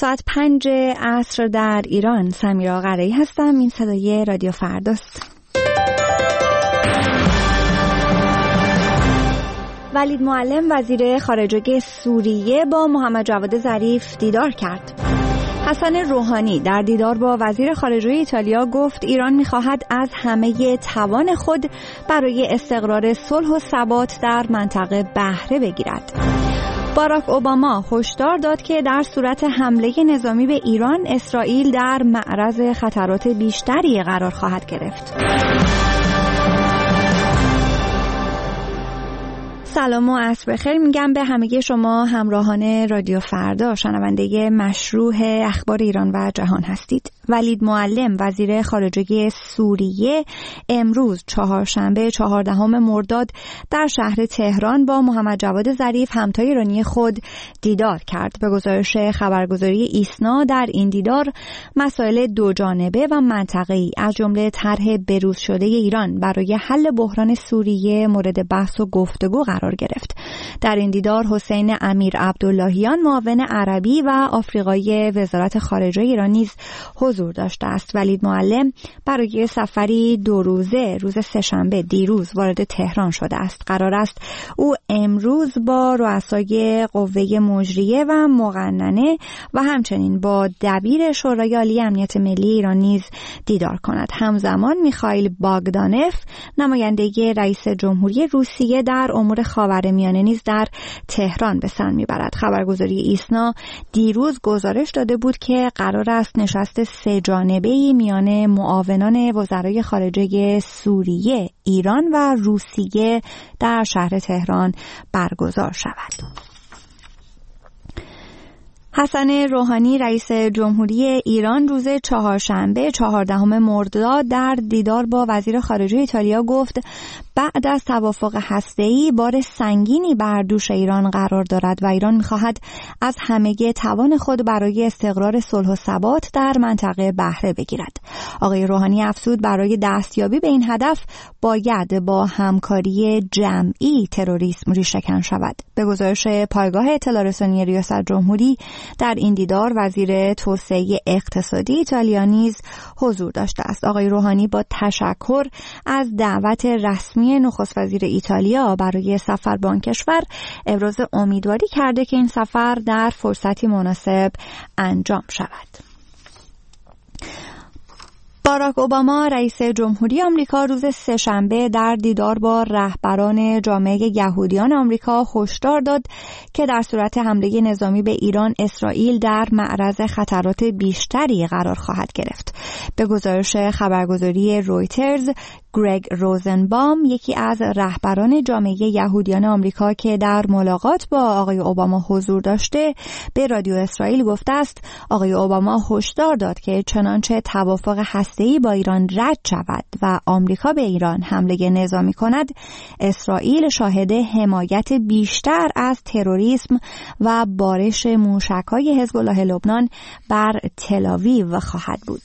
ساعت 5 عصر در ایران. سمیرا قره‌ای هستم. این صدای رادیو فرداست. ولید معلم وزیر خارجه سوریه با محمد جواد ظریف دیدار کرد. حسن روحانی در دیدار با وزیر خارجه ایتالیا گفت ایران می‌خواهد از همه توان خود برای استقرار صلح و ثبات در منطقه بهره بگیرد. باراک اوباما هشدار داد که در صورت حمله نظامی به ایران، اسرائیل در معرض خطرات بیشتری قرار خواهد گرفت. سلام و عصر بخیر میگم به همگی شما همراهان رادیو فردا، شنونده مشروع اخبار ایران و جهان هستید. ولید معلم وزیر خارجه سوریه امروز چهارشنبه 14 مرداد در شهر تهران با محمد جواد ظریف همتای ایرانی خود دیدار کرد. به گزارش خبرگزاری ایسنا در این دیدار مسائل دو جانبه و منطقه‌ای از جمله طرح بروز شده ایران برای حل بحران سوریه مورد بحث و گفتگو قرار گرفت. در این دیدار حسین امیر عبداللهیان معاون عربی و آفریقایی وزارت خارجه ایران نیز حضور داشته است. ولید معلم برای سفری 2 روزه روز سه‌شنبه دیروز وارد تهران شده است. قرار است او امروز با رؤسای قوه مجریه و مقننه و همچنین با دبیر شورای عالی امنیت ملی ایران نیز دیدار کند. همزمان میخائیل باگدانف نماینده رئیس جمهوری روسیه در امور خاورمیانه نیز در تهران به سر میبرد. خبرگزاری ایسنا دیروز گزارش داده بود که قرار است نشست 3 جانبه‌ای میان معاونان وزرای خارجه سوریه، ایران و روسیه در شهر تهران برگزار شود. حسن روحانی رئیس جمهوری ایران روز چهارشنبه 14 مرداد در دیدار با وزیر خارجه ایتالیا گفت بعد از توافق هسته‌ای بار سنگینی بر دوش ایران قرار دارد و ایران می‌خواهد از همگی توان خود برای استقرار صلح و ثبات در منطقه بهره بگیرد. آقای روحانی افزود برای دستیابی به این هدف باید با همکاری جمعی تروریسم ریشه‌کن شود. به گزارش پایگاه اطلاع رسانی ریاست جمهوری در این دیدار وزیر توسعه اقتصادی ایتالیا نیز حضور داشته است. آقای روحانی با تشکر از دعوت رسمی نخست وزیر ایتالیا برای سفر به آن کشور ابراز امیدواری کرده که این سفر در فرصتی مناسب انجام شود. باراک اوباما رئیس جمهوری آمریکا روز سه‌شنبه در دیدار با رهبران جامعه یهودیان آمریکا هشدار داد که در صورت حمله نظامی به ایران، اسرائیل در معرض خطرات بیشتری قرار خواهد گرفت. به گزارش خبرگزاری رویترز، گرگ روزنبام یکی از رهبران جامعه یهودیان آمریکا که در ملاقات با آقای اوباما حضور داشته به رادیو اسرائیل گفته است آقای اوباما هشدار داد که چنانچه توافق هسته‌ای با ایران رد شود و آمریکا به ایران حمله نظامی کند، اسرائیل شاهد حمایت بیشتر از تروریسم و بارش موشک‌های حزب الله لبنان بر تل‌آویو خواهد بود.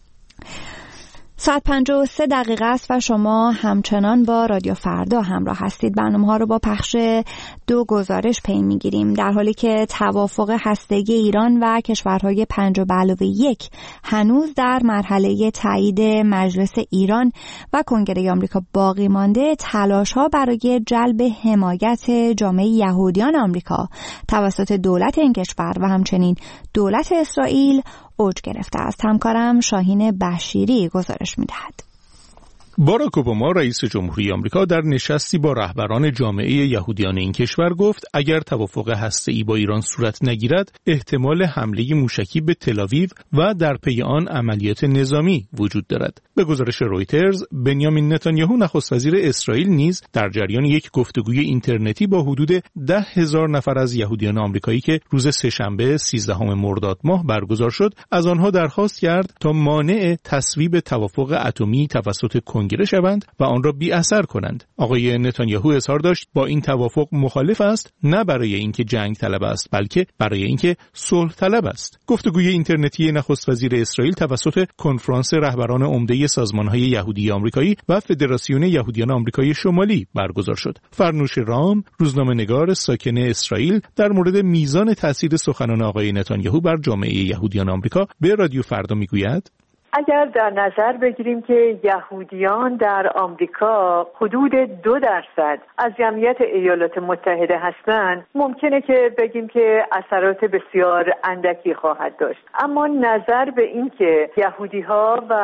ساعت 53 دقیقه است و شما همچنان با رادیو فردا همراه هستید. برنامه‌ها رو با پخش 2 گزارش پی می‌گیریم. در حالی که توافق هسته‌ای ایران و کشورهای 5+1 هنوز در مرحله تایید مجلس ایران و کنگره آمریکا باقی مانده، تلاش‌ها برای جلب حمایت جامعه یهودیان آمریکا توسط دولت این کشور و همچنین دولت اسرائیل اوج گرفته است. همکارم شاهین بشیری گزارش می‌دهد. باراک اوباما رئیس جمهوری آمریکا در نشستی با رهبران جامعه یهودیان این کشور گفت اگر توافق هسته‌ای با ایران صورت نگیرد احتمال حمله موشکی به تل‌آویو و در پی آن عملیات نظامی وجود دارد. به گزارش رویترز، بنیامین نتانیاهو نخست وزیر اسرائیل نیز در جریان یک گفتگوی اینترنتی با حدود 10,000 نفر از یهودیان آمریکایی که روز سه‌شنبه 13 مرداد ماه برگزار شد از آنها درخواست کرد تا مانع تصویب توافق اتمی توسط کنگره کنگره شوند و آن را بی اثر کنند. آقای نتانیاهو اظهار داشت با این توافق مخالف است، نه برای اینکه جنگ طلب است، بلکه برای اینکه صلح طلب است. گفتگوی اینترنتی نخست وزیر اسرائیل توسط کنفرانس رهبران عمده سازمان‌های یهودی آمریکایی و فدراسیون یهودیان آمریکای شمالی برگزار شد. فرنوش رام، روزنامه‌نگار ساکن اسرائیل، در مورد میزان تاثیر سخنان آقای نتانیاهو بر جامعه یهودیان آمریکا به رادیو فردا میگوید: اگر در نظر بگیریم که یهودیان در آمریکا حدود 2% از جمعیت ایالات متحده هستند، ممکنه که بگیم که اثرات بسیار اندکی خواهد داشت. اما نظر به این که یهودی‌ها و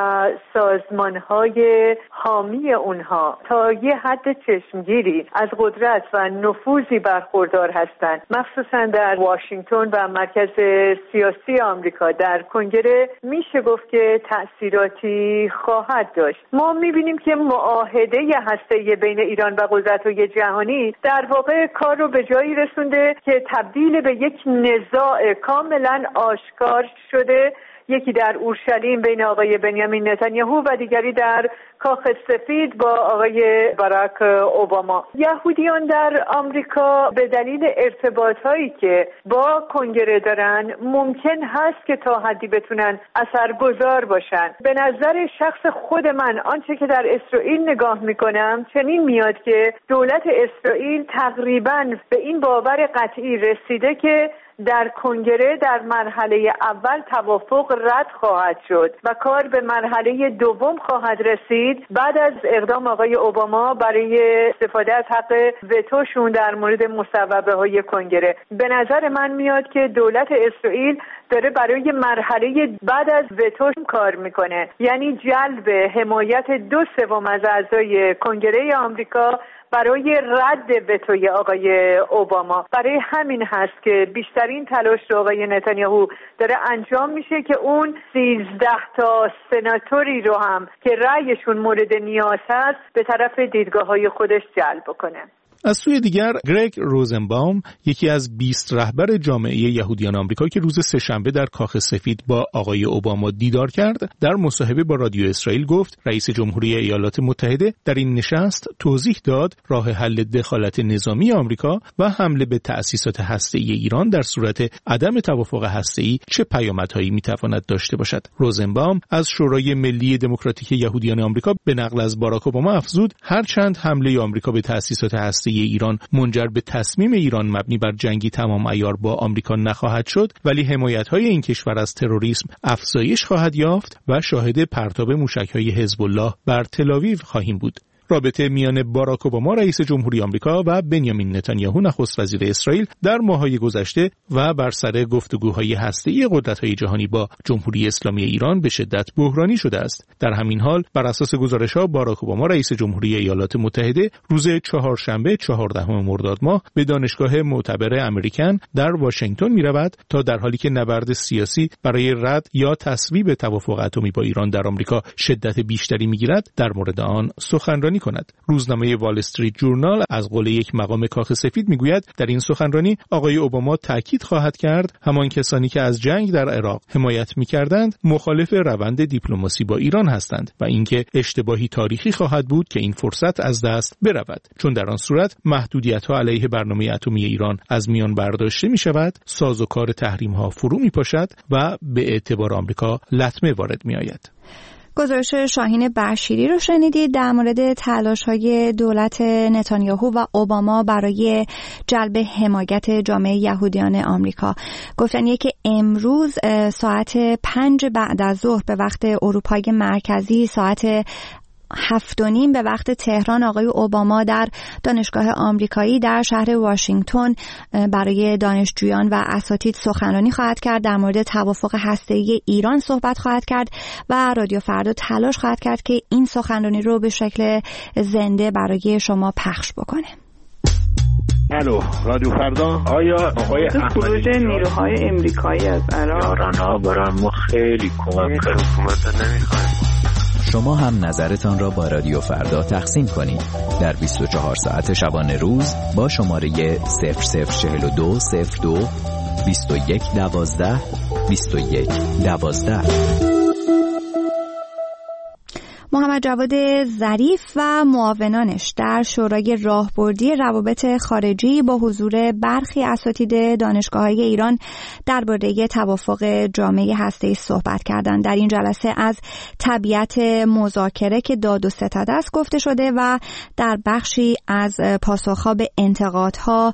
سازمان‌های حامی اونها تا یه حد چشمگیری از قدرت و نفوذی برخوردار هستند، مخصوصا در واشنگتن و مرکز سیاسی آمریکا در کنگره، میشه گفت که تأثیراتی خواهد داشت. ما میبینیم که معاهده هسته‌ای بین ایران و قدرت‌های جهانی در واقع کار رو به جایی رسونده که تبدیل به یک نزاع کاملا آشکار شده، یکی در اورشلیم بین آقای بنیامین نتانیاهو و دیگری در کاخ سفید با آقای باراک اوباما. یهودیان در آمریکا به دلیل ارتباطهایی که با کنگره دارن ممکن هست که تا حدی بتونن اثرگذار باشن. به نظر شخص خود من آنچه که در اسرائیل نگاه میکنم چنین میاد که دولت اسرائیل تقریباً به این باور قطعی رسیده که در کنگره در مرحله اول توافق رد خواهد شد و کار به مرحله دوم خواهد رسید بعد از اقدام آقای اوباما برای استفاده از حق وتوشون در مورد مصوبه‌های کنگره. به نظر من میاد که دولت اسرائیل داره برای مرحله بعد از وتوش کار میکنه، یعنی جلب حمایت 2/3 از اعضای کنگره آمریکا برای رد وتوی آقای اوباما. برای همین هست که بیشترین تلاش رو آقای نتانیاهو داره انجام میشه که اون 13 تا سناتوری رو هم که رأیشون مورد نیاز هست به طرف دیدگاه‌های خودش جلب کنه. از سوی دیگر گرگ روزنباوم، یکی از 20 رهبر جامعه یهودیان آمریکا که روز سه‌شنبه در کاخ سفید با آقای اوباما دیدار کرد، در مصاحبه با رادیو اسرائیل گفت رئیس جمهوری ایالات متحده در این نشست توضیح داد راه حل دخالت نظامی آمریکا و حمله به تأسیسات هسته‌ای ایران در صورت عدم توافق هسته‌ای چه پیامدهایی میتواند داشته باشد. روزنباوم از شورای ملی دموکراتیک یهودیان آمریکا به نقل از باراک اوباما افزود هرچند حمله آمریکا به تأسیسات هسته‌ای ایران منجر به تصمیم ایران مبنی بر جنگی تمام عیار با آمریکا نخواهد شد، ولی حمایت‌های این کشور از تروریسم افزایش خواهد یافت و شاهد پرتاب موشک‌های حزب الله بر تل‌آویو خواهیم بود. رابطه میان باراک اوباما رئیس جمهوری آمریکا و بنیامین نتانیاهو نخست وزیر اسرائیل در ماه‌های گذشته و بر سر گفتگوهای هسته‌ای قدرت‌های جهانی با جمهوری اسلامی ایران به شدت بحرانی شده است. در همین حال بر اساس گزارش‌ها باراک اوباما رئیس جمهوری ایالات متحده روز چهارشنبه 14 مرداد ماه به دانشگاه معتبر امریکن در واشنگتن می‌رود تا در حالی که نبرد سیاسی برای رد یا تصویب توافق اتمی با ایران در آمریکا شدت بیشتری می‌گیرد در مورد آن سخنرانی کند. روزنامه وال استریت جورنال از قول یک مقام کاخ سفید میگوید در این سخنرانی آقای اوباما تاکید خواهد کرد همان کسانی که از جنگ در عراق حمایت میکردند مخالف روند دیپلماسی با ایران هستند و اینکه اشتباهی تاریخی خواهد بود که این فرصت از دست برود، چون در آن صورت محدودیت‌ها علیه برنامه اتمی ایران از میان برداشته میشود، سازوکار تحریم‌ها فرو میپاشد و به اعتبار آمریکا لطمه وارد میآید. گزارش شاهین بشیری رو شنیدید در مورد تلاش‌های دولت نتانیاهو و اوباما برای جلب حمایت جامعه یهودیان آمریکا. گفتن که امروز ساعت 5 بعد از ظهر به وقت اروپای مرکزی، ساعت 7:30 به وقت تهران، آقای اوباما در دانشگاه آمریکایی در شهر واشنگتن برای دانشجویان و اساتید سخنرانی خواهد کرد. در مورد توافق هسته‌ای ایران صحبت خواهد کرد و رادیو فردا تلاش خواهد کرد که این سخنرانی رو به شکل زنده برای شما پخش بکنه. الو، رادیو فردا. آیا آقای خروج نیروهای امریکایی از عراق ایران‌ها برای ما خیلی کمک کرد. حکومت نمی‌خواد. شما هم نظرتان را با رادیو فردا تقسیم کنید در 24 ساعت شبانه روز با شماره 0042 02 21 12 21 12. محمد جواد ظریف و معاونانش در شورای راهبردی روابط خارجی با حضور برخی اساتید دانشگاه‌های ایران درباره توافق جامعه هسته‌ای صحبت کردند. در این جلسه از طبیعت مذاکره که داد و ستد است گفته شده و در بخشی از پاسخ‌ها به انتقادها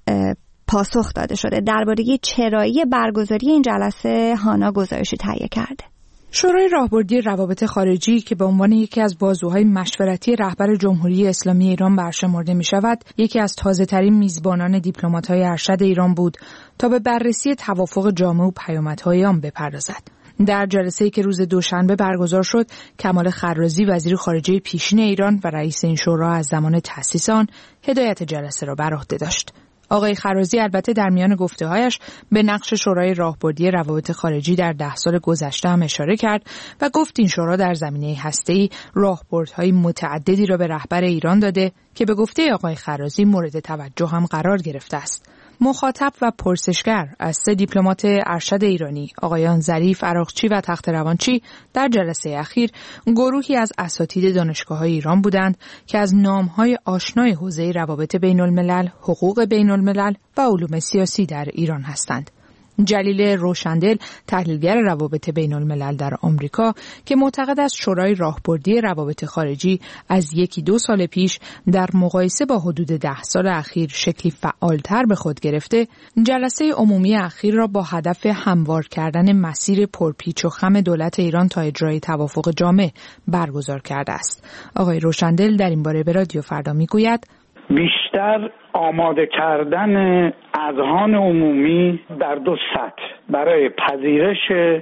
پاسخ داده شده. درباره چرایی برگزاری این جلسه هانا گزارشی تهیه کرده. شورای راهبردی روابط خارجی که به عنوان یکی از بازوهای مشورتی رهبر جمهوری اسلامی ایران برشمرده می شود، یکی از تازه‌ترین میزبانان دیپلمات‌های ارشد ایران بود تا به بررسی توافق جامع و پیامدهای آن بپردازد. در جلسه‌ای که روز دوشنبه برگزار شد، کمال خرازی وزیر خارجه پیشین ایران و رئیس این شورا از زمان تأسیس آن هدایت جلسه را بر عهده داشت. آقای خرازی البته در میان گفته‌هایش به نقش شورای راهبردی روابط خارجی در 10 سال گذشته هم اشاره کرد و گفت این شورا در زمینه هسته‌ای راهبردهای متعددی را به رهبر ایران داده که به گفته آقای خرازی مورد توجه هم قرار گرفته است. مخاطب و پرسشگر از 3 دیپلمات ارشد ایرانی، آقایان ظریف، عراقچی و تخت‌روانچی، در جلسه اخیر گروهی از اساتید دانشگاه‌های ایران بودند که از نام‌های آشنای حوزه روابط بین‌الملل، حقوق بین‌الملل و علوم سیاسی در ایران هستند. جلیل روشندل، تحلیلگر روابط بین‌الملل در آمریکا که معتقد است شورای راهبردی روابط خارجی از 1-2 سال پیش در مقایسه با حدود 10 سال اخیر شکلی فعالتر به خود گرفته، جلسه عمومی اخیر را با هدف هموار کردن مسیر پرپیچ و خم دولت ایران تا اجرای توافق جامع برگزار کرده است. آقای روشندل در این باره به رادیو فردا میگوید: بیشتر آماده کردن اذهان عمومی در 2 سطح برای پذیرش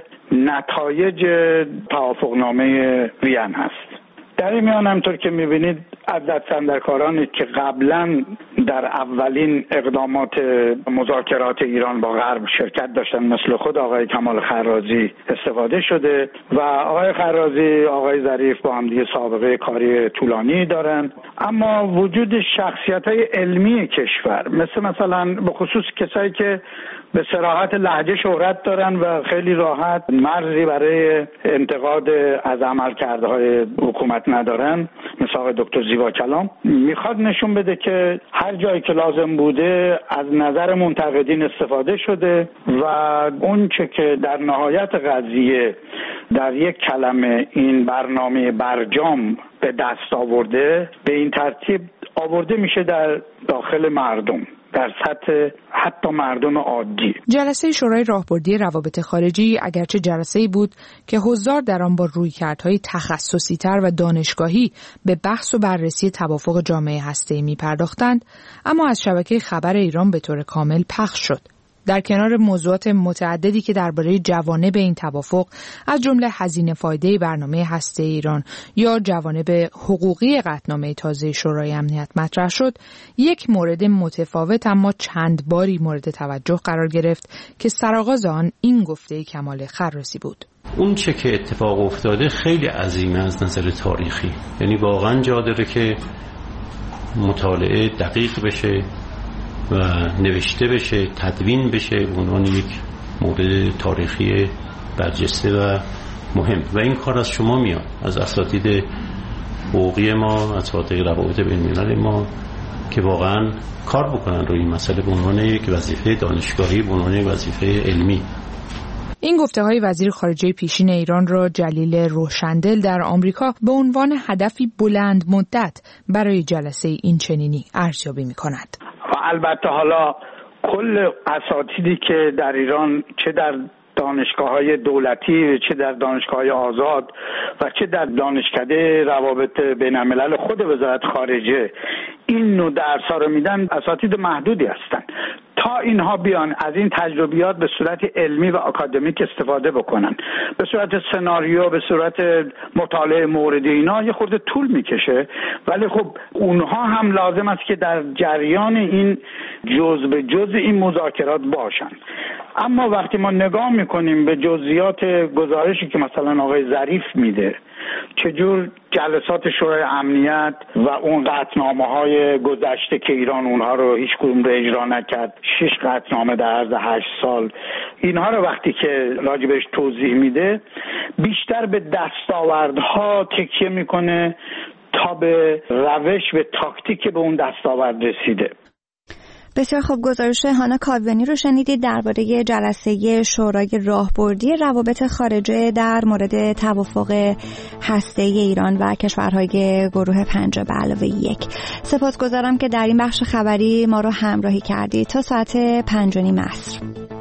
نتایج توافقنامه وین هست. در این میان همطور که میبینید از دست‌اندرکارانی که قبلا در اولین اقدامات مذاکرات ایران با غرب شرکت داشتن مثل خود آقای کمال خرازی استفاده شده و آقای خرازی، آقای ظریف با هم دیگه سابقه کاری طولانی دارن، اما وجود شخصیت‌های علمی کشور مثلا به خصوص کسایی که به صراحت لهجه شهرت دارن و خیلی راحت مرزی برای انتقاد از عملکردهای حکومت ندارن، مثل آقای دکتر زیبا کلام، میخواد نشون بده که هر جایی که لازم بوده از نظر منتقدین استفاده شده و اون چه که در نهایت قضیه در یک کلمه این برنامه برجام به دست آورده، به این ترتیب آورده میشه در داخل مردم، در سطح حتی مردم عادی. جلسه شورای راهبردی روابط خارجی اگرچه جلسه‌ای بود که حضار در آن با رویکردهای تخصصی‌تر و دانشگاهی به بحث و بررسی توافق جامعه هسته‌ای می‌پرداختند، اما از شبکه خبر ایران به طور کامل پخش شد. در کنار موضوعات متعددی که درباره جوانب این توافق از جمله هزینه فایده برنامه هسته‌ای ایران یا جوانب حقوقی قطعنامه تازه شورای امنیت مطرح شد، یک مورد متفاوت اما چند باری مورد توجه قرار گرفت که سرآغاز آن این گفته کمال خرازی بود. اون چه که اتفاق افتاده خیلی عظیمه از نظر تاریخی، یعنی واقعا جا داره که مطالعه دقیق بشه و نوشته بشه، تدوین بشه به عنوان یک مورد تاریخی برجسته و مهم. و این کار از شما میاد، از اساتید حقوقی ما، اساتید روابط بین‌الملل ما، که واقعا کار بکنن روی این مسئله به عنوان یک وظیفه دانشگاهی، به عنوان یک وظیفه علمی. این گفته‌های وزیر خارجه پیشین ایران را جلیل روشندل در آمریکا به عنوان هدفی بلند مدت برای جلسه این چنینی ارزیابی می‌کند. و البته حالا کل اساتیدی که در ایران چه در دانشگاه‌های دولتی، چه در دانشگاه‌های آزاد و چه در دانشکده روابط بین‌الملل خود وزارت خارجه این نوع درس‌ها رو میدن، اساتید محدودی هستن. تا اینها بیان از این تجربیات به صورت علمی و آکادمیک استفاده بکنن، به صورت سناریو، به صورت مطالعه موردی، اینا یه خورده طول میکشه، ولی خب اونها هم لازم است که در جریان این جزء به جزء این مذاکرات باشن. اما وقتی ما نگاه میکنیم به جزئیات گزارشی که مثلا آقای ظریف میده چجور جلسات شورای امنیت و اون قطعنامه‌های گذشته که ایران اونها رو هیچ کدوم رو اجرا نکرد، 6 قطعنامه در عرض 8 سال، اینها رو وقتی که راجبش توضیح میده بیشتر به دستاوردها تکیه میکنه تا به روش و تاکتیک به اون دستاورد رسیده. بسیار خوب، گزارش هانا کاویانی رو شنیدید درباره جلسه شورای راهبردی روابط خارجه در مورد توافق هسته‌ای ایران و کشورهای گروه 5+1. سپاسگزارم که در این بخش خبری ما رو همراهی کردید. تا ساعت 5:30 عصر.